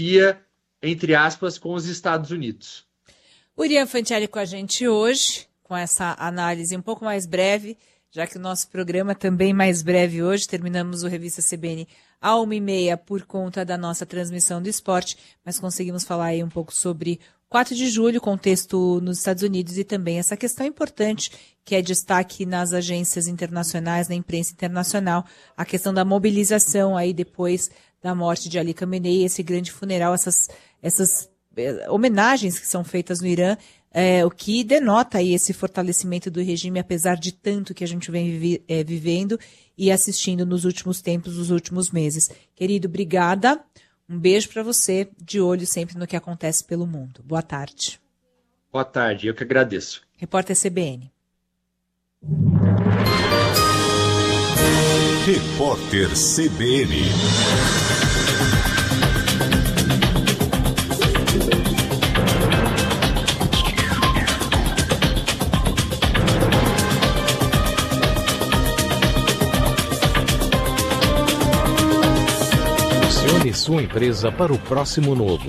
entre aspas, com os Estados Unidos. Urian Fantielli com a gente hoje, com essa análise um pouco mais breve, já que o nosso programa também mais breve hoje. Terminamos o Revista CBN à 1h30 por conta da nossa transmissão do esporte, mas conseguimos falar aí um pouco sobre 4 de julho, contexto nos Estados Unidos e também essa questão importante que é destaque nas agências internacionais, na imprensa internacional, a questão da mobilização aí depois da morte de Ali Khamenei, esse grande funeral, essas homenagens que são feitas no Irã, o que denota aí esse fortalecimento do regime, apesar de tanto que a gente vem vivendo e assistindo nos últimos tempos, nos últimos meses. Querido, obrigada. Um beijo para você, de olho sempre no que acontece pelo mundo. Boa tarde. Boa tarde, eu que agradeço. Repórter CBN. Repórter CBN. Posicione sua empresa para o próximo novo.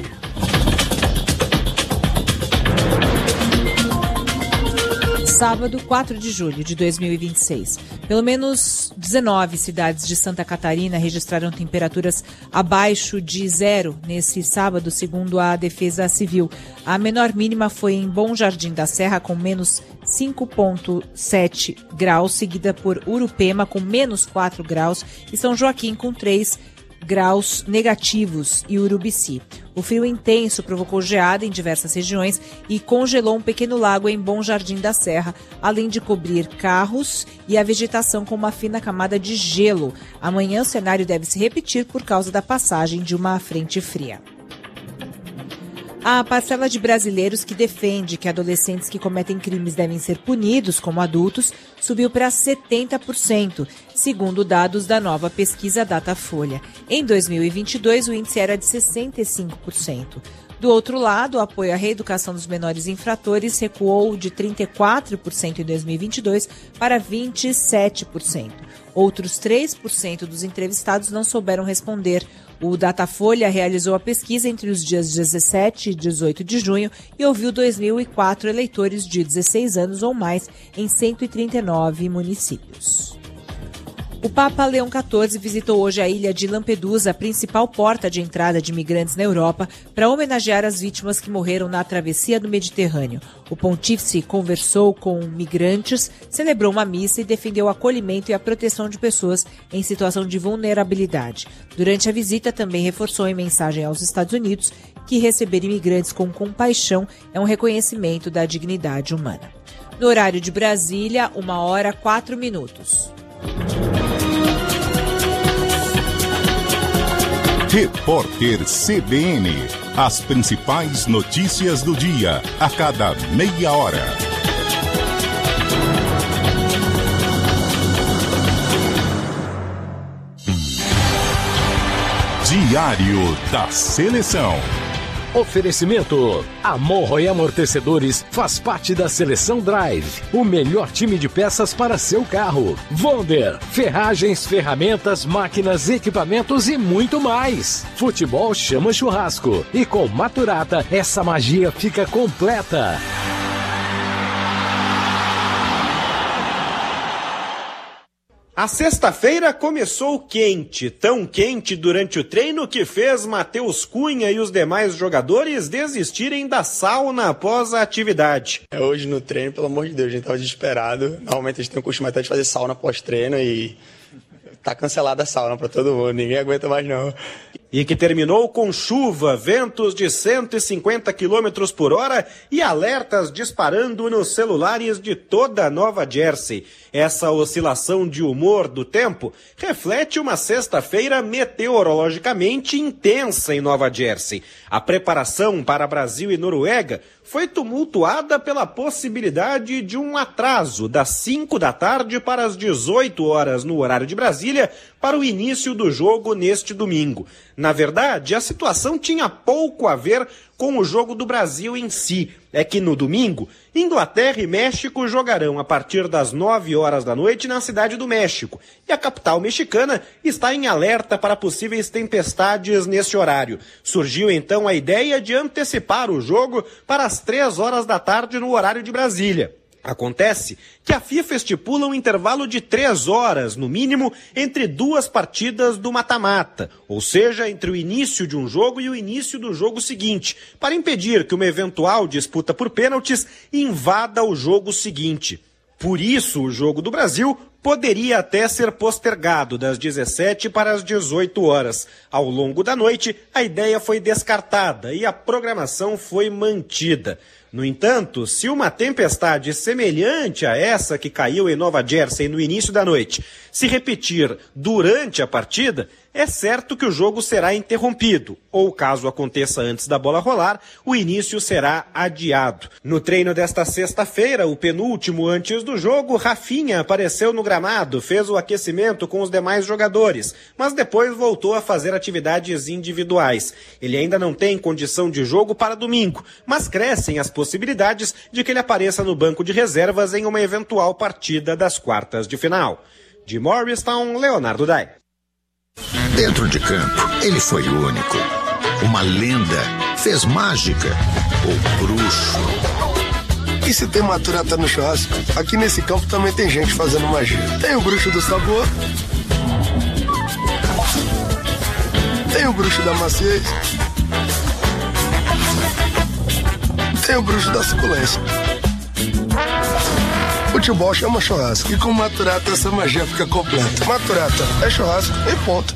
Sábado, 4 de julho de 2026. Pelo menos 19 cidades de Santa Catarina registraram temperaturas abaixo de zero nesse sábado, segundo a Defesa Civil. A menor mínima foi em Bom Jardim da Serra, com menos 5,7 graus, seguida por Urupema, com menos 4 graus, e São Joaquim, com 3 graus negativos, e Urubici. O frio intenso provocou geada em diversas regiões e congelou um pequeno lago em Bom Jardim da Serra, além de cobrir carros e a vegetação com uma fina camada de gelo. Amanhã o cenário deve se repetir por causa da passagem de uma frente fria. A parcela de brasileiros que defende que adolescentes que cometem crimes devem ser punidos como adultos subiu para 70%, segundo dados da nova pesquisa Datafolha. Em 2022, o índice era de 65%. Do outro lado, o apoio à reeducação dos menores infratores recuou de 34% em 2022 para 27%. Outros 3% dos entrevistados não souberam responder. O Datafolha realizou a pesquisa entre os dias 17 e 18 de junho e ouviu 2.004 eleitores de 16 anos ou mais em 139 municípios. O Papa Leão XIV visitou hoje a ilha de Lampedusa, a principal porta de entrada de imigrantes na Europa, para homenagear as vítimas que morreram na travessia do Mediterrâneo. O pontífice conversou com migrantes, celebrou uma missa e defendeu o acolhimento e a proteção de pessoas em situação de vulnerabilidade. Durante a visita, também reforçou em mensagem aos Estados Unidos que receber imigrantes com compaixão é um reconhecimento da dignidade humana. No horário de Brasília, 1h04. Repórter CBN. As principais notícias do dia, a cada meia hora. Diário da Seleção. Oferecimento: Amorro e Amortecedores faz parte da Seleção Drive, o melhor time de peças para seu carro. Wonder, ferragens, ferramentas, máquinas, equipamentos e muito mais. Futebol chama churrasco e com Maturata essa magia fica completa. A sexta-feira começou quente, tão quente durante o treino que fez Matheus Cunha e os demais jogadores desistirem da sauna após a atividade. Hoje no treino, pelo amor de Deus, a gente estava desesperado. Normalmente a gente tem o costume até de fazer sauna pós-treino e tá cancelada a sauna para todo mundo, ninguém aguenta mais não. E que terminou com chuva, ventos de 150 km por hora e alertas disparando nos celulares de toda a Nova Jersey. Essa oscilação de humor do tempo reflete uma sexta-feira meteorologicamente intensa em Nova Jersey. A preparação para Brasil e Noruega foi tumultuada pela possibilidade de um atraso das 5 da tarde para as 18 horas no horário de Brasília para o início do jogo neste domingo. Na verdade, a situação tinha pouco a ver com o jogo do Brasil em si. É que no domingo, Inglaterra e México jogarão a partir das 9 horas da noite na Cidade do México. E a capital mexicana está em alerta para possíveis tempestades nesse horário. Surgiu então a ideia de antecipar o jogo para as 3 horas da tarde no horário de Brasília. Acontece que a FIFA estipula um intervalo de 3 horas, no mínimo, entre 2 partidas do mata-mata, ou seja, entre o início de um jogo e o início do jogo seguinte, para impedir que uma eventual disputa por pênaltis invada o jogo seguinte. Por isso, o jogo do Brasil poderia até ser postergado das 17 para as 18 horas. Ao longo da noite, a ideia foi descartada e a programação foi mantida. No entanto, se uma tempestade semelhante a essa que caiu em Nova Jersey no início da noite se repetir durante a partida, é certo que o jogo será interrompido, ou caso aconteça antes da bola rolar, o início será adiado. No treino desta sexta-feira, o penúltimo antes do jogo, Rafinha apareceu no gramado, fez o aquecimento com os demais jogadores, mas depois voltou a fazer atividades individuais. Ele ainda não tem condição de jogo para domingo, mas crescem as possibilidades de que ele apareça no banco de reservas em uma eventual partida das quartas de final. De Morristown, Leonardo Dai. Dentro de campo, ele foi único. Uma lenda, fez mágica, o bruxo. E se tem maturata no churrasco, aqui nesse campo também tem gente fazendo magia. Tem o bruxo do sabor, tem o bruxo da maciez, tem o bruxo da suculência. Futebol chama churrasco e com maturata essa magia fica completa. Maturata é churrasco e ponto.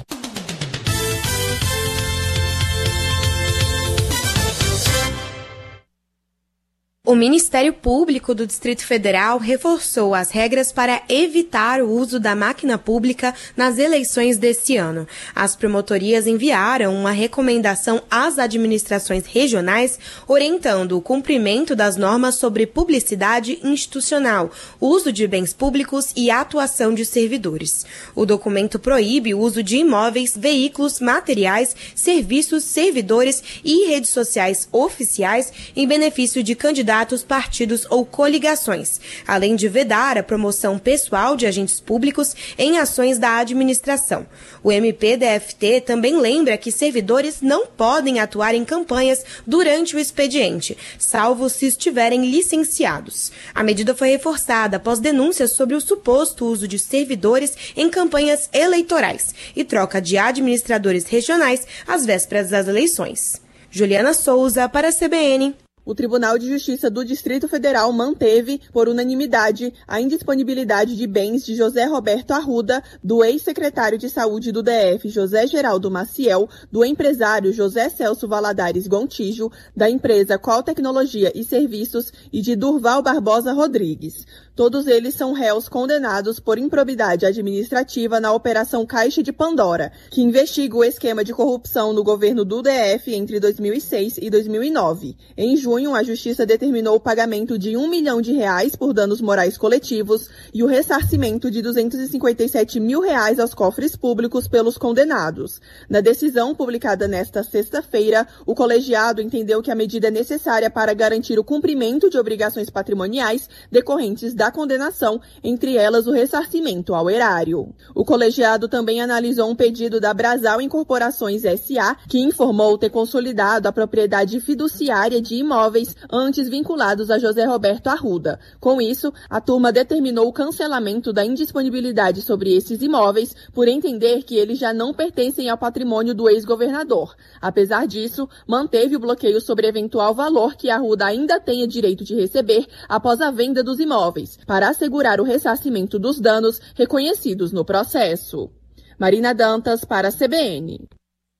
O Ministério Público do Distrito Federal reforçou as regras para evitar o uso da máquina pública nas eleições deste ano. As promotorias enviaram uma recomendação às administrações regionais orientando o cumprimento das normas sobre publicidade institucional, uso de bens públicos e atuação de servidores. O documento proíbe o uso de imóveis, veículos, materiais, serviços, servidores e redes sociais oficiais em benefício de candidatos, partidos ou coligações, além de vedar a promoção pessoal de agentes públicos em ações da administração. O MPDFT também lembra que servidores não podem atuar em campanhas durante o expediente, salvo se estiverem licenciados. A medida foi reforçada após denúncias sobre o suposto uso de servidores em campanhas eleitorais e troca de administradores regionais às vésperas das eleições. Juliana Souza, para a CBN. O Tribunal de Justiça do Distrito Federal manteve, por unanimidade, a indisponibilidade de bens de José Roberto Arruda, do ex-secretário de Saúde do DF, José Geraldo Maciel, do empresário José Celso Valadares Gontijo, da empresa Qual Tecnologia e Serviços e de Durval Barbosa Rodrigues. Todos eles são réus condenados por improbidade administrativa na Operação Caixa de Pandora, que investiga o esquema de corrupção no governo do DF entre 2006 e 2009. Em junho, a Justiça determinou o pagamento de R$1 milhão por danos morais coletivos e o ressarcimento de R$257 mil aos cofres públicos pelos condenados. Na decisão publicada nesta sexta-feira, o colegiado entendeu que a medida é necessária para garantir o cumprimento de obrigações patrimoniais decorrentes da condenação, entre elas o ressarcimento ao erário. O colegiado também analisou um pedido da Brasal Incorporações S.A., que informou ter consolidado a propriedade fiduciária de imóveis antes vinculados a José Roberto Arruda. Com isso, a turma determinou o cancelamento da indisponibilidade sobre esses imóveis por entender que eles já não pertencem ao patrimônio do ex-governador. Apesar disso, manteve o bloqueio sobre eventual valor que Arruda ainda tenha direito de receber após a venda dos imóveis, para assegurar o ressarcimento dos danos reconhecidos no processo. Marina Dantas, para a CBN.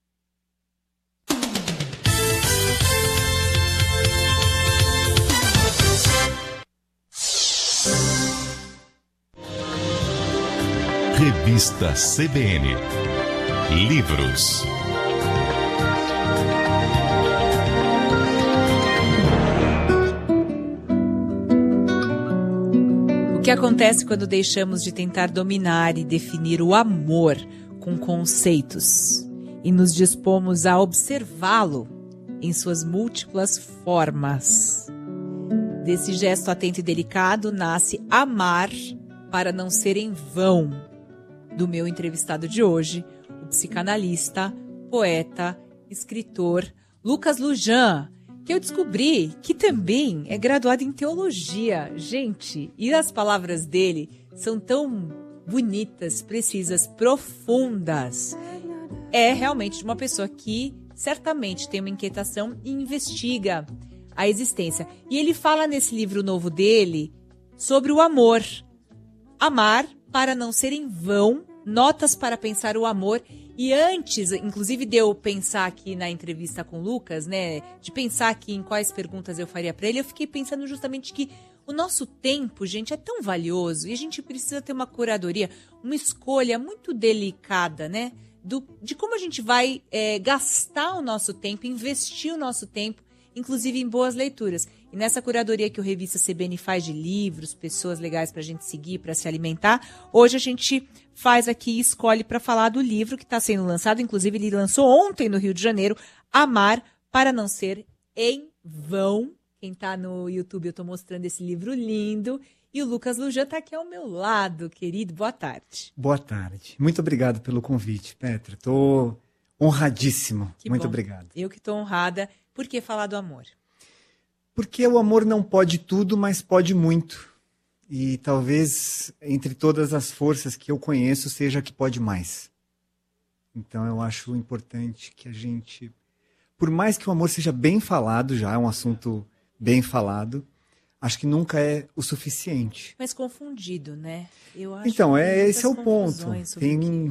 Revista CBN. Livros. O que acontece quando deixamos de tentar dominar e definir o amor com conceitos e nos dispomos a observá-lo em suas múltiplas formas. Desse gesto atento e delicado nasce Amar para não ser em vão, do meu entrevistado de hoje, o psicanalista, poeta, escritor Lucas Lujan, que eu descobri que também é graduado em teologia. Gente, e as palavras dele são tão bonitas, precisas, profundas. É realmente de uma pessoa que certamente tem uma inquietação e investiga a existência. E ele fala nesse livro novo dele sobre o amor. Amar para não ser em vão, notas para pensar o amor. E antes, inclusive, de eu pensar aqui na entrevista com o Lucas, né, de pensar aqui em quais perguntas eu faria para ele, eu fiquei pensando justamente que o nosso tempo, gente, é tão valioso e a gente precisa ter uma curadoria, uma escolha muito delicada, né, de como a gente vai gastar o nosso tempo, investir o nosso tempo, inclusive em boas leituras. E nessa curadoria que o Revista CBN faz de livros, pessoas legais para a gente seguir, para se alimentar, hoje a gente faz aqui, escolhe para falar do livro que está sendo lançado, inclusive ele lançou ontem no Rio de Janeiro, Amar para não ser em vão. Quem está no YouTube, eu estou mostrando esse livro lindo. E o Lucas Lujan está aqui ao meu lado, querido. Boa tarde. Boa tarde. Muito obrigado pelo convite, Petra. Estou honradíssimo. Muito obrigado. Eu que estou honrada. Por que falar do amor? Porque o amor não pode tudo, mas pode muito. E talvez, entre todas as forças que eu conheço, seja a que pode mais. Então eu acho importante que a gente... Por mais que o amor seja bem falado já, é um assunto bem falado, acho que nunca é o suficiente. Mas confundido, né? Eu acho então, que esse é o ponto. Tem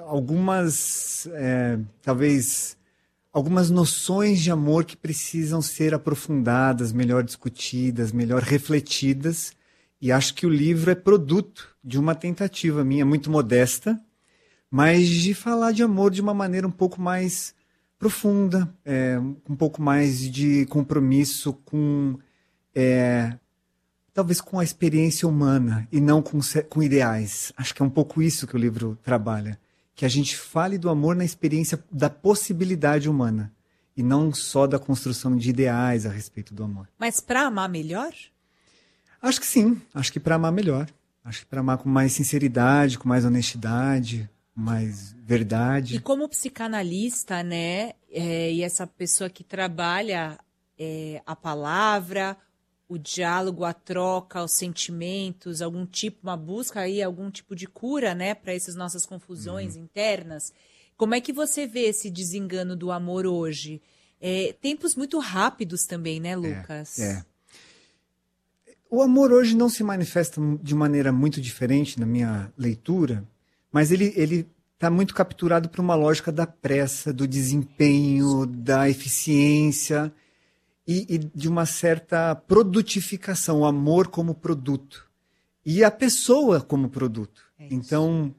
algumas, talvez... algumas noções de amor que precisam ser aprofundadas, melhor discutidas, melhor refletidas. E acho que o livro é produto de uma tentativa minha, muito modesta, mas de falar de amor de uma maneira um pouco mais profunda, um pouco mais de compromisso com, talvez com a experiência humana e não com ideais. Acho que é um pouco isso que o livro trabalha. Que a gente fale do amor na experiência da possibilidade humana e não só da construção de ideais a respeito do amor. Mas para amar melhor? Acho que sim. Acho que para amar melhor. Acho que para amar com mais sinceridade, com mais honestidade, com mais verdade. E como psicanalista, né, e essa pessoa que trabalha a palavra, o diálogo, a troca, os sentimentos, uma busca aí, algum tipo de cura, né, para essas nossas confusões internas. Como é que você vê esse desengano do amor hoje? Tempos muito rápidos também, né, Lucas? O amor hoje não se manifesta de maneira muito diferente na minha leitura, mas ele está muito capturado por uma lógica da pressa, do desempenho, da eficiência... E de uma certa produtificação, o amor como produto. E a pessoa como produto. Então,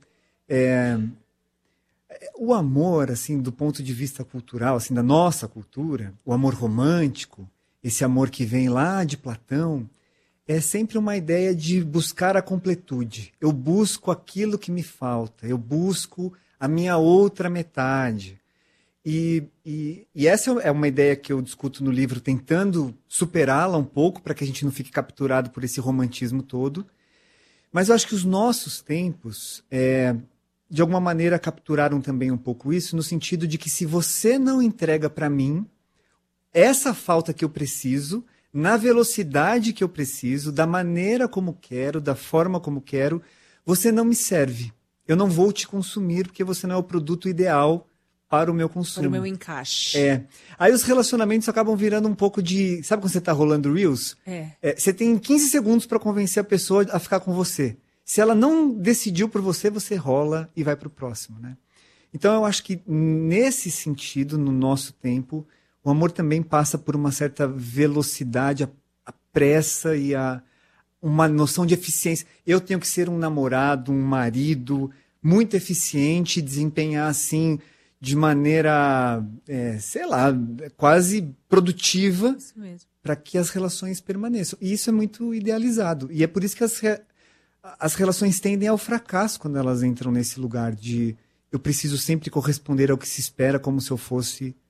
o amor, assim, do ponto de vista cultural, assim, da nossa cultura, o amor romântico, esse amor que vem lá de Platão, é sempre uma ideia de buscar a completude. Eu busco aquilo que me falta, eu busco a minha outra metade. E essa é uma ideia que eu discuto no livro, tentando superá-la um pouco, para que a gente não fique capturado por esse romantismo todo. Mas eu acho que os nossos tempos, de alguma maneira, capturaram também um pouco isso, no sentido de que se você não entrega para mim essa falta que eu preciso, na velocidade que eu preciso, da maneira como quero, da forma como quero, você não me serve. Eu não vou te consumir, porque você não é o produto ideal para o meu consumo. Para o meu encaixe. Aí os relacionamentos acabam virando um pouco de... Sabe quando você está rolando Reels? Você tem 15 segundos para convencer a pessoa a ficar com você. Se ela não decidiu por você, você rola e vai para o próximo, né? Então eu acho que nesse sentido, no nosso tempo, o amor também passa por uma certa velocidade, a pressa e uma noção de eficiência. Eu tenho que ser um namorado, um marido muito eficiente, desempenhar assim... de maneira, sei lá, quase produtiva, para que as relações permaneçam. E isso é muito idealizado. E é por isso que as relações tendem ao fracasso quando elas entram nesse lugar de eu preciso sempre corresponder ao que se espera como se eu fosse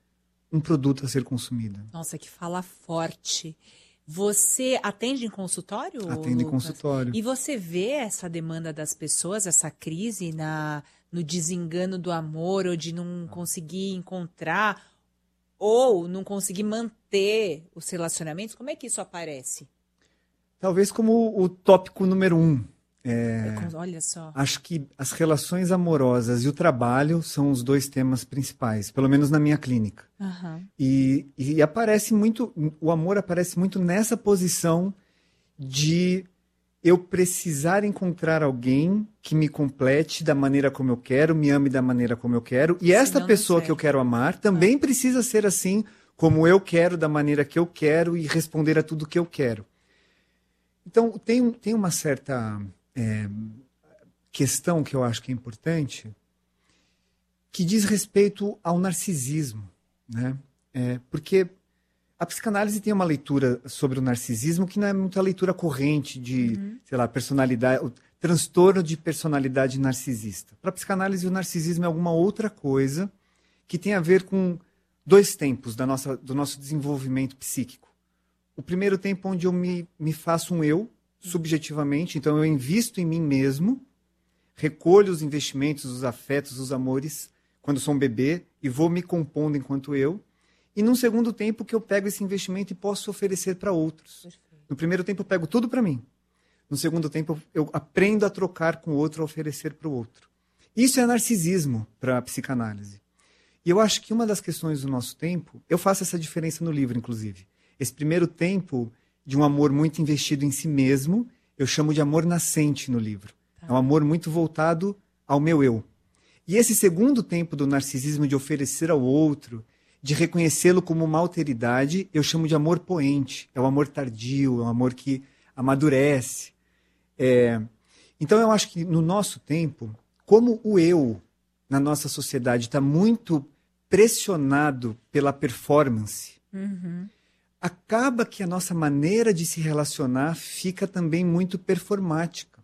um produto a ser consumido. Nossa, que fala forte. Você atende em consultório? Atendo em Lucas? consultório. E você vê essa demanda das pessoas, essa crise no desengano do amor, ou de não conseguir encontrar, ou não conseguir manter os relacionamentos? Como é que isso aparece? Talvez como o tópico número 1. Olha só. Acho que as relações amorosas e o trabalho são os 2 temas principais, pelo menos na minha clínica. Uhum. E aparece muito, o amor aparece muito nessa posição de eu precisar encontrar alguém que me complete da maneira como eu quero, me ame da maneira como eu quero, e esta pessoa que eu quero amar também precisa ser assim como eu quero, da maneira que eu quero, e responder a tudo que eu quero. Então, tem uma certa questão que eu acho que é importante, que diz respeito ao narcisismo, né? Porque a psicanálise tem uma leitura sobre o narcisismo que não é muita leitura corrente de, sei lá, personalidade, o transtorno de personalidade narcisista. Para a psicanálise, o narcisismo é alguma outra coisa que tem a ver com 2 tempos do nosso desenvolvimento psíquico. O primeiro tempo onde eu me faço um eu, subjetivamente, então eu invisto em mim mesmo, recolho os investimentos, os afetos, os amores, quando sou um bebê, e vou me compondo enquanto eu. E num segundo tempo que eu pego esse investimento e posso oferecer para outros. Perfeito. No primeiro tempo eu pego tudo para mim. No segundo tempo eu aprendo a trocar com o outro, a oferecer para o outro. Isso é narcisismo para a psicanálise. E eu acho que uma das questões do nosso tempo, eu faço essa diferença no livro, inclusive. Esse primeiro tempo de um amor muito investido em si mesmo, eu chamo de amor nascente no livro. É um amor muito voltado ao meu eu. E esse segundo tempo do narcisismo de oferecer ao outro, de reconhecê-lo como uma alteridade, eu chamo de amor poente. É o amor tardio, é um amor que amadurece. Então eu acho que no nosso tempo, como o eu na nossa sociedade está muito pressionado pela performance, acaba que a nossa maneira de se relacionar fica também muito performática.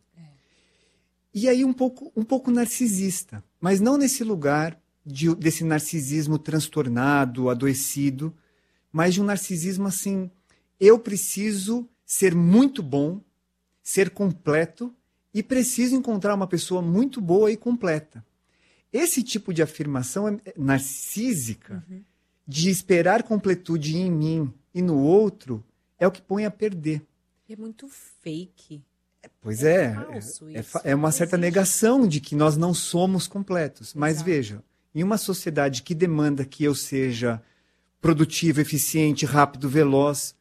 E aí um pouco narcisista, mas não nesse lugar desse narcisismo transtornado, adoecido, mas de um narcisismo assim, eu preciso ser muito bom, ser completo, e preciso encontrar uma pessoa muito boa e completa. Esse tipo de afirmação narcísica, de esperar completude em mim e no outro, é o que põe a perder. É muito fake. Pois é uma certa negação de que nós não somos completos. Mas veja, em uma sociedade que demanda que eu seja produtivo, eficiente, rápido, veloz,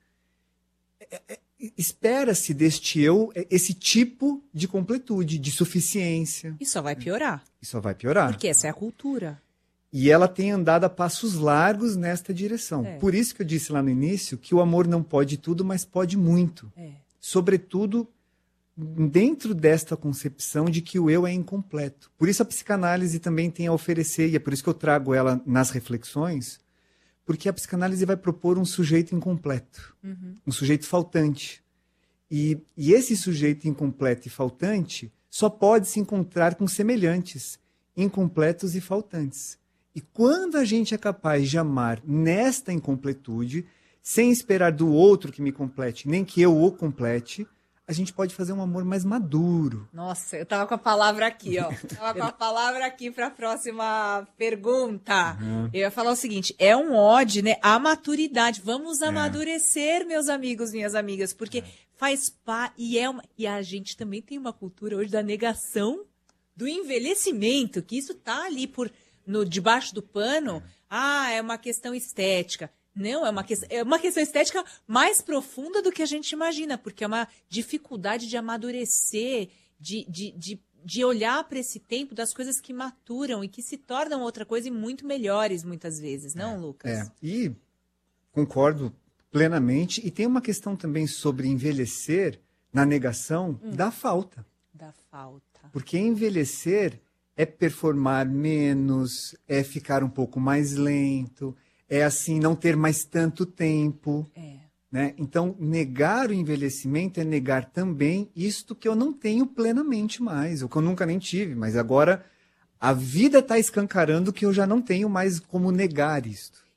espera-se deste eu esse tipo de completude, de suficiência. E só vai piorar. Porque essa é a cultura. E ela tem andado a passos largos nesta direção. Por isso que eu disse lá no início que o amor não pode tudo, mas pode muito. Sobretudo dentro desta concepção de que o eu é incompleto. Por isso a psicanálise também tem a oferecer, e é por isso que eu trago ela nas reflexões, porque a psicanálise vai propor um sujeito incompleto, um sujeito faltante. E esse sujeito incompleto e faltante só pode se encontrar com semelhantes, incompletos e faltantes. E quando a gente é capaz de amar nesta incompletude, sem esperar do outro que me complete, nem que eu o complete, a gente pode fazer um amor mais maduro. Nossa, eu tava com a palavra aqui, ó. Tava com a palavra aqui para a próxima pergunta. Eu ia falar o seguinte, é um ode, né? A maturidade. Vamos amadurecer, meus amigos, minhas amigas, porque faz parte, e a gente também tem uma cultura hoje da negação do envelhecimento, que isso tá ali debaixo do pano. É uma questão estética. Não, é uma questão estética mais profunda do que a gente imagina, porque é uma dificuldade de amadurecer, de olhar para esse tempo das coisas que maturam e que se tornam outra coisa e muito melhores muitas vezes, não, Lucas? E concordo plenamente. E tem uma questão também sobre envelhecer na negação da falta. Da falta. Porque envelhecer é performar menos, é ficar um pouco mais lento, é assim, não ter mais tanto tempo. Né? Então, negar o envelhecimento é negar também isto que eu não tenho plenamente mais, ou que eu nunca nem tive, mas agora a vida está escancarando que eu já não tenho mais como negar isto.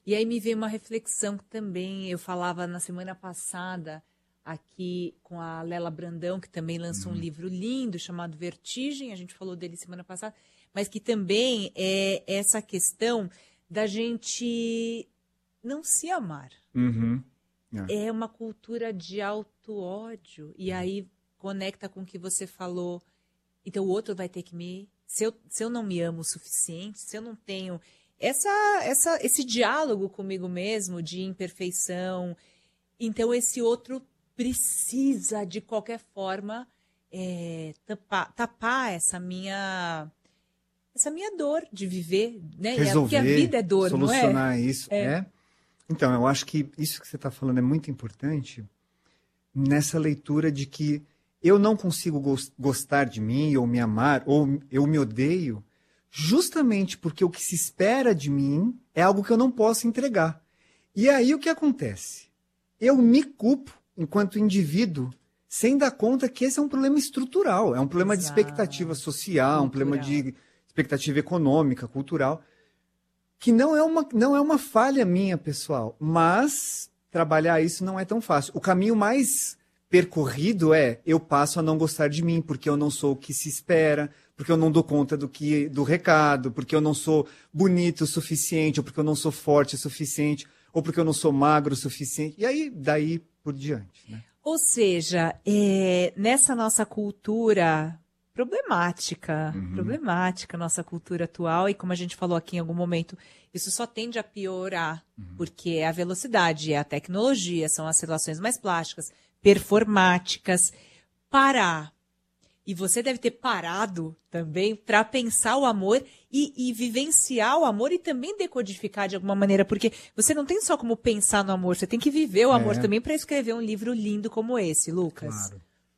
E aí me veio uma reflexão que também eu falava na semana passada aqui com a Lela Brandão, que também lançou um livro lindo chamado Vertigem, a gente falou dele semana passada, mas que também é essa questão da gente não se amar. É uma cultura de auto-ódio. E aí conecta com o que você falou. Então o outro vai ter que me... Se eu não me amo o suficiente, se eu não tenho esse diálogo comigo mesmo de imperfeição, então esse outro precisa, de qualquer forma, tapar essa minha dor de viver, né? Resolver, porque a vida é dor, solucionar não é? Isso. Então, eu acho que isso que você está falando é muito importante nessa leitura de que eu não consigo gostar de mim, ou me amar, ou eu me odeio, justamente porque o que se espera de mim é algo que eu não posso entregar. E aí o que acontece? Eu me culpo enquanto indivíduo, sem dar conta que esse é um problema estrutural, é um problema de expectativa social, cultural. Um problema de expectativa econômica, cultural, que não é uma falha minha, pessoal, mas trabalhar isso não é tão fácil. O caminho mais percorrido eu passo a não gostar de mim, porque eu não sou o que se espera, porque eu não dou conta do recado, porque eu não sou bonito o suficiente, ou porque eu não sou forte o suficiente, ou porque eu não sou magro o suficiente, e aí daí por diante, né? Ou seja, nessa nossa cultura problemática, nossa cultura atual, e como a gente falou aqui em algum momento, isso só tende a piorar, porque é a velocidade, é a tecnologia, são as relações mais plásticas, performáticas. Parar. E você deve ter parado também para pensar o amor e vivenciar o amor e também decodificar de alguma maneira, porque você não tem só como pensar no amor, você tem que viver o amor também para escrever um livro lindo como esse, Lucas. Claro.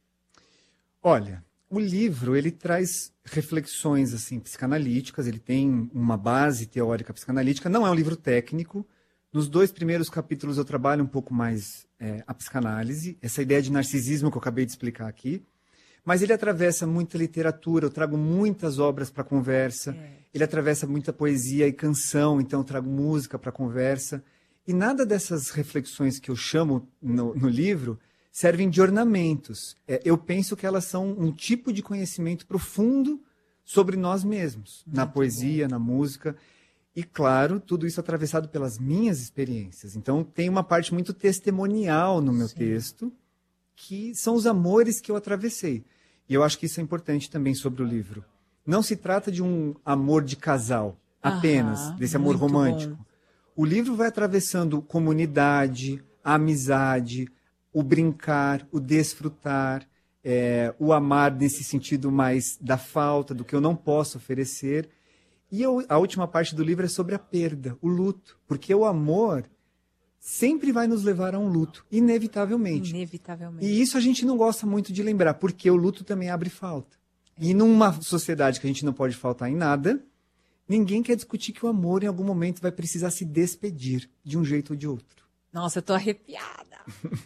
Olha, o livro, ele traz reflexões assim psicanalíticas, ele tem uma base teórica psicanalítica, não é um livro técnico. Nos 2 primeiros capítulos eu trabalho um pouco mais a psicanálise, essa ideia de narcisismo que eu acabei de explicar aqui. Mas ele atravessa muita literatura, eu trago muitas obras para a conversa, ele atravessa muita poesia e canção, então eu trago música para a conversa. E nada dessas reflexões que eu chamo no livro servem de ornamentos. Eu penso que elas são um tipo de conhecimento profundo sobre nós mesmos, na poesia, na música. E, claro, tudo isso atravessado pelas minhas experiências. Então, tem uma parte muito testemunial no meu texto, que são os amores que eu atravessei. E eu acho que isso é importante também sobre o livro. Não se trata de um amor de casal, apenas, desse amor romântico. Bom. O livro vai atravessando comunidade, a amizade, o brincar, o desfrutar, o amar nesse sentido mais da falta, do que eu não posso oferecer. E a última parte do livro é sobre a perda, o luto. Porque o amor sempre vai nos levar a um luto, inevitavelmente. E isso a gente não gosta muito de lembrar, porque o luto também abre falta. E numa sociedade que a gente não pode faltar em nada, ninguém quer discutir que o amor em algum momento vai precisar se despedir de um jeito ou de outro. Nossa, eu tô arrepiada.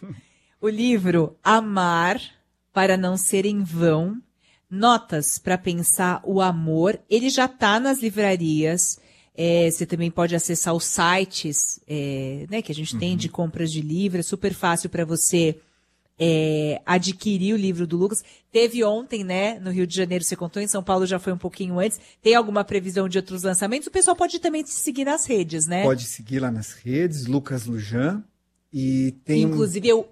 O livro Amar para não ser em vão, notas para pensar o amor, ele já está nas livrarias. Você também pode acessar os sites né, que a gente tem de compras de livro. É super fácil para você adquirir o livro do Lucas. Teve ontem, né, no Rio de Janeiro, você contou, em São Paulo já foi um pouquinho antes. Tem alguma previsão de outros lançamentos? O pessoal pode também te seguir nas redes, né? Pode seguir lá nas redes, Lucas Lujan. E tem inclusive, eu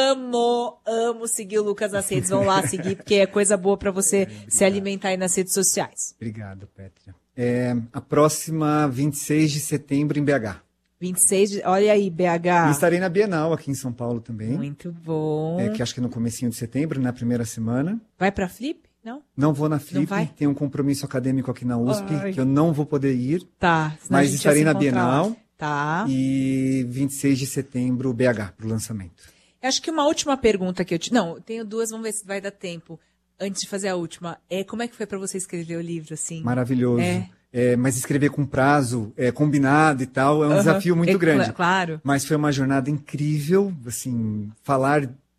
amo seguir o Lucas nas redes. Vão lá seguir, porque é coisa boa para você se alimentar aí nas redes sociais. Obrigado, Pétria. A próxima 26 de setembro em BH. Olha aí, BH. E estarei na Bienal aqui em São Paulo também. Muito bom. Que acho que no comecinho de setembro, na primeira semana. Vai pra Flip? Não? Não vou na Flip, tem um compromisso acadêmico aqui na USP, que eu não vou poder ir. Tá. Mas estarei na Bienal. Tá. E 26 de setembro, BH, pro lançamento. Acho que uma última pergunta que eu te... Não, tenho duas, vamos ver se vai dar tempo. Antes de fazer a última, como é que foi para você escrever o livro, assim? Maravilhoso. Mas escrever com prazo, combinado e tal, é um desafio muito grande. Claro. Mas foi uma jornada incrível, assim, falar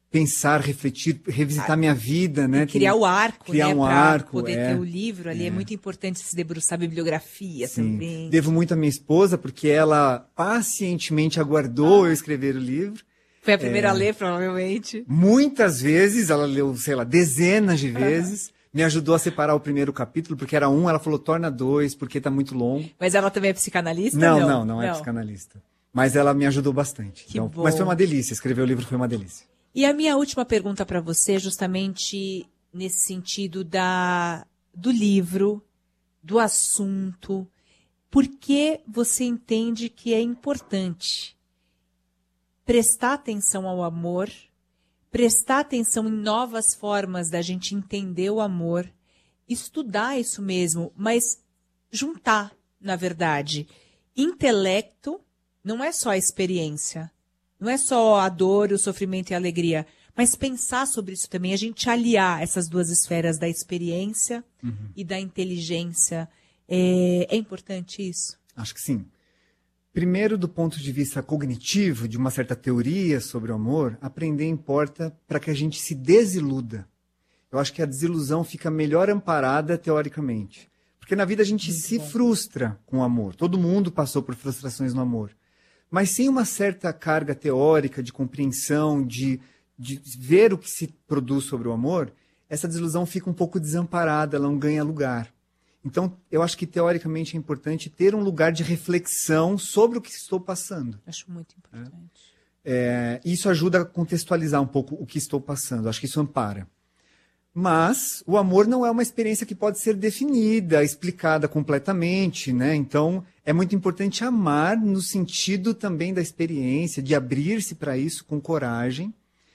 pensar, refletir, revisitar minha vida, né? Criar o arco, criar né? um pra arco, poder ter o livro ali. É muito importante se debruçar a bibliografia também. Devo muito à minha esposa, porque ela pacientemente aguardou eu escrever o livro. Foi a primeira a ler, provavelmente. Muitas vezes, ela leu, sei lá, dezenas de vezes. Me ajudou a separar o primeiro capítulo, porque era 1, ela falou, torna 2, porque tá muito longo. Mas ela também é psicanalista? Não é psicanalista. Mas ela me ajudou bastante. Bom. Mas foi uma delícia, escrever o livro foi uma delícia. E a minha última pergunta para você, justamente nesse sentido do livro, do assunto, por que você entende que é importante prestar atenção ao amor, prestar atenção em novas formas da gente entender o amor, estudar isso mesmo, mas juntar, na verdade, intelecto, não é só a experiência, não é só a dor, o sofrimento e a alegria, mas pensar sobre isso também, a gente aliar essas duas esferas da experiência e da inteligência. É importante isso? Acho que sim. Primeiro, do ponto de vista cognitivo, de uma certa teoria sobre o amor, aprender importa para que a gente se desiluda. Eu acho que a desilusão fica melhor amparada teoricamente. Porque na vida a gente se frustra com o amor. Todo mundo passou por frustrações no amor. Mas sem uma certa carga teórica de compreensão, de ver o que se produz sobre o amor, essa desilusão fica um pouco desamparada, ela não ganha lugar. Então, eu acho que teoricamente é importante ter um lugar de reflexão sobre o que estou passando. Acho muito importante. Isso ajuda a contextualizar um pouco o que estou passando. Acho que isso ampara. Mas o amor não é uma experiência que pode ser definida, explicada completamente, né? Então, é muito importante amar no sentido também da experiência, de abrir-se para isso com coragem.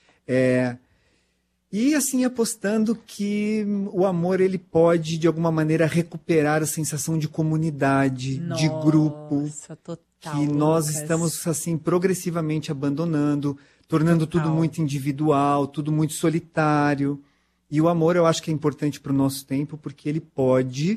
E assim, apostando que o amor ele pode, de alguma maneira, recuperar a sensação de comunidade, de grupo, total, que nós estamos assim progressivamente abandonando, tornando tudo muito individual, tudo muito solitário. E o amor eu acho que é importante para o nosso tempo, porque ele pode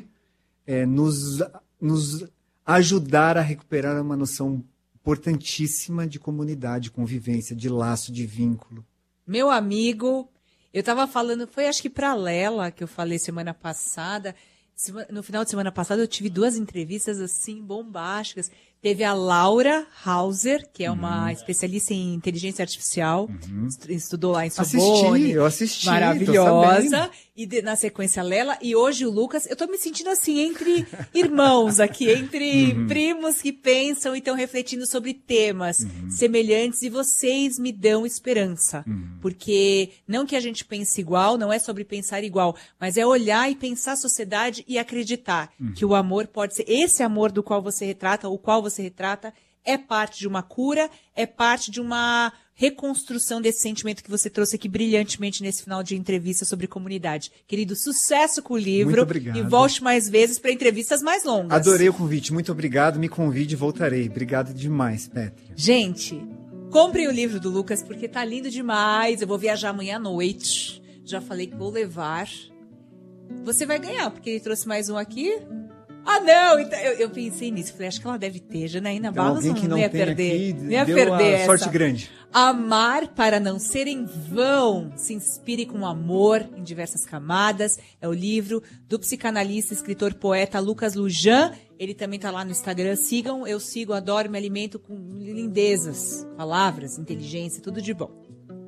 nos ajudar a recuperar uma noção importantíssima de comunidade, convivência, de laço, de vínculo. Meu amigo... Eu estava falando, foi acho que para a Lela que eu falei semana passada. No final de semana passada eu tive 2 entrevistas assim bombásticas. Teve a Laura Hauser, que é uma especialista em inteligência artificial, estudou lá em Sorbonne. Eu assisti. Maravilhosa. E na sequência a Lela. E hoje o Lucas. Eu estou me sentindo assim entre irmãos aqui, entre primos que pensam e estão refletindo sobre temas semelhantes. E vocês me dão esperança. Porque não que a gente pense igual, não é sobre pensar igual, mas é olhar e pensar a sociedade e acreditar que o amor pode ser esse amor do qual você retrata, o qual você retrata, é parte de uma cura, é parte de uma reconstrução desse sentimento que você trouxe aqui brilhantemente nesse final de entrevista sobre comunidade. Querido, sucesso com o livro. Muito obrigado. E volte mais vezes para entrevistas mais longas. Adorei o convite, muito obrigado, me convide e voltarei. Obrigado demais, Pétria. Gente, comprem o livro do Lucas porque tá lindo demais. Eu vou viajar amanhã à noite. Já falei que vou levar. Você vai ganhar, porque ele trouxe mais um aqui. Ah, não! Então, eu pensei nisso. Falei, acho que ela deve ter. Janaína Barros não ia perder. Não ia perder essa. Sorte grande. Amar para não ser em vão. Se inspire com amor em diversas camadas. É o livro do psicanalista, escritor, poeta Lucas Lujan. Ele também tá lá no Instagram. Sigam, eu sigo, adoro, me alimento com lindezas, palavras, inteligência, tudo de bom.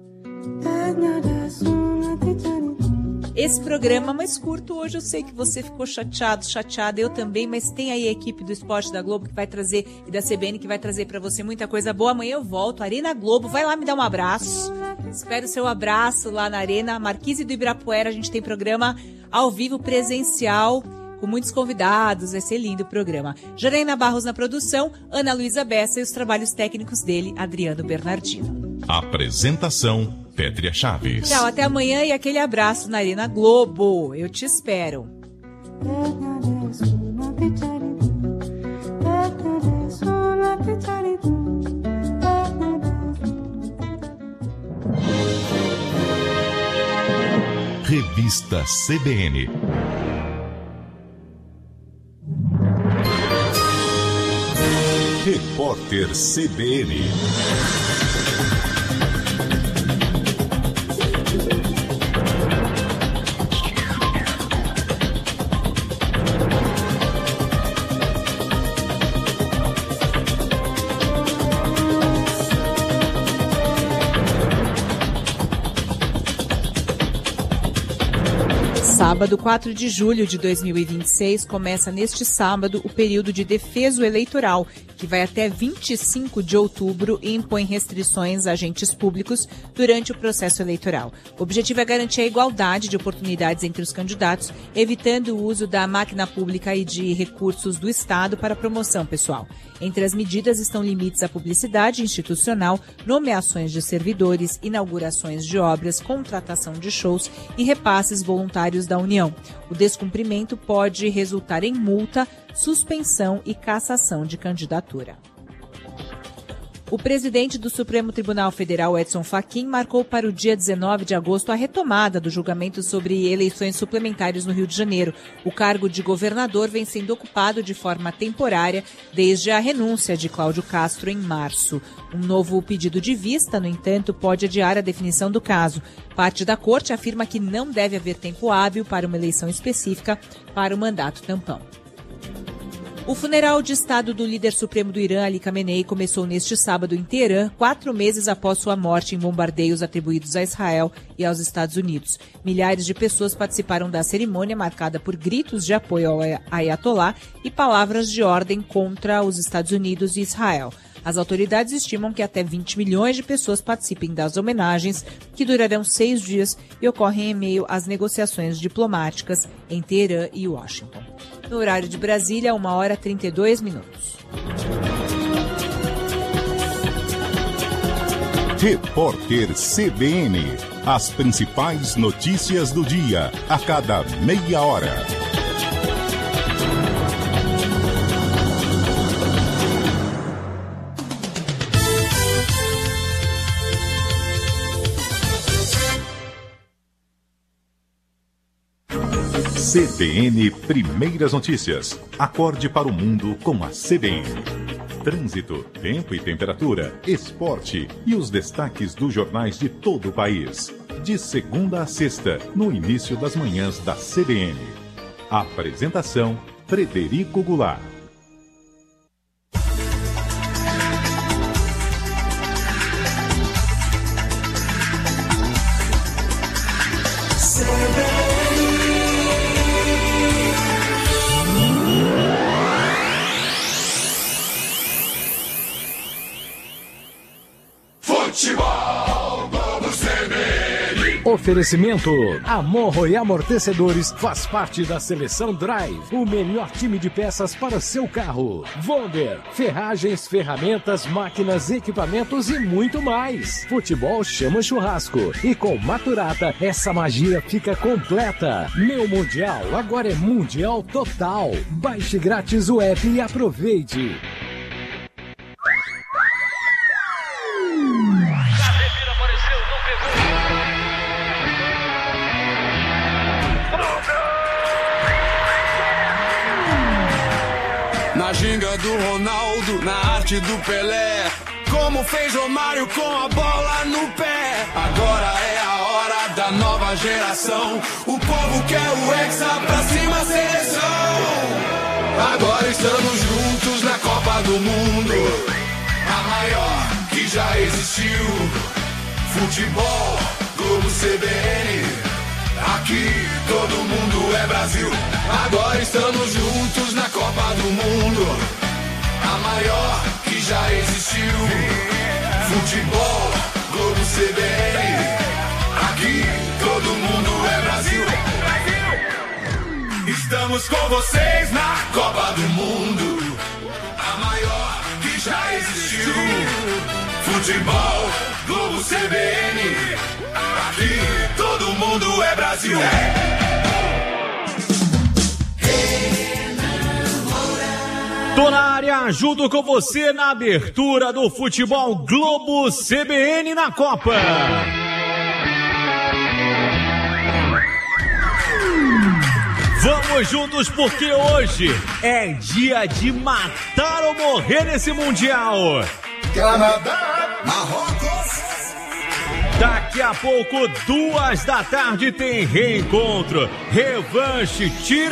Esse programa mais curto hoje, eu sei que você ficou chateada, eu também, mas tem aí a equipe do Esporte da Globo que vai trazer, e da CBN que vai trazer pra você muita coisa boa. Amanhã eu volto, Arena Globo, vai lá me dar um abraço. Espero o seu abraço lá na Arena Marquise do Ibirapuera. A gente tem programa ao vivo presencial, com muitos convidados, vai ser lindo o programa. Janaína Barros na produção, Ana Luísa Bessa e os trabalhos técnicos dele, Adriano Bernardino. Apresentação, Pétria Chaves. Tchau, até amanhã e aquele abraço na Arena Globo. Eu te espero. Revista CBN. Repórter CBN. Sábado, 4 de julho de 2026, começa neste sábado o período de defeso eleitoral, que vai até 25 de outubro e impõe restrições a agentes públicos durante o processo eleitoral. O objetivo é garantir a igualdade de oportunidades entre os candidatos, evitando o uso da máquina pública e de recursos do Estado para promoção pessoal. Entre as medidas estão limites à publicidade institucional, nomeações de servidores, inaugurações de obras, contratação de shows e repasses voluntários da União. O descumprimento pode resultar em multa, suspensão e cassação de candidatura. O presidente do Supremo Tribunal Federal, Edson Fachin, marcou para o dia 19 de agosto a retomada do julgamento sobre eleições suplementares no Rio de Janeiro. O cargo de governador vem sendo ocupado de forma temporária desde a renúncia de Cláudio Castro em março. Um novo pedido de vista, no entanto, pode adiar a definição do caso. Parte da corte afirma que não deve haver tempo hábil para uma eleição específica para o mandato tampão. O funeral de Estado do líder supremo do Irã, Ali Khamenei, começou neste sábado em Teherã, 4 meses após sua morte em bombardeios atribuídos a Israel e aos Estados Unidos. Milhares de pessoas participaram da cerimônia, marcada por gritos de apoio ao Ayatollah e palavras de ordem contra os Estados Unidos e Israel. As autoridades estimam que até 20 milhões de pessoas participem das homenagens, que durarão 6 dias e ocorrem em meio às negociações diplomáticas em Teherã e Washington. No horário de Brasília, 1h32. Repórter CBN. As principais notícias do dia, a cada meia hora. CBN Primeiras Notícias. Acorde para o mundo com a CBN. Trânsito, tempo e temperatura, esporte e os destaques dos jornais de todo o país. De segunda a sexta, no início das manhãs da CBN. Apresentação: Frederico Goulart. Oferecimento: Amorro e Amortecedores faz parte da Seleção Drive, o melhor time de peças para seu carro. Wonder, ferragens, ferramentas, máquinas, equipamentos e muito mais. Futebol chama churrasco e com Maturata essa magia fica completa. Meu Mundial agora é Mundial Total. Baixe grátis o app e aproveite. Na ginga do Ronaldo, na arte do Pelé, como fez Romário com a bola no pé. Agora é a hora da nova geração, o povo quer o Hexa, pra cima seleção. Agora estamos juntos na Copa do Mundo, a maior que já existiu. Futebol, Globo, CBN, aqui todo mundo é Brasil. Agora estamos juntos na Copa do Mundo, a maior que já existiu. Futebol, Globo, CBN, aqui todo mundo é Brasil. Estamos com vocês na Copa do Mundo, a maior que já existiu. Futebol, Globo, CBN, aqui todo mundo é Brasil. Tô na área, junto com você na abertura do Futebol Globo CBN na Copa. Vamos juntos porque hoje é dia de matar ou morrer nesse Mundial. Canadá, Marrocos. Daqui a pouco, 2 da tarde, tem reencontro, revanche, tira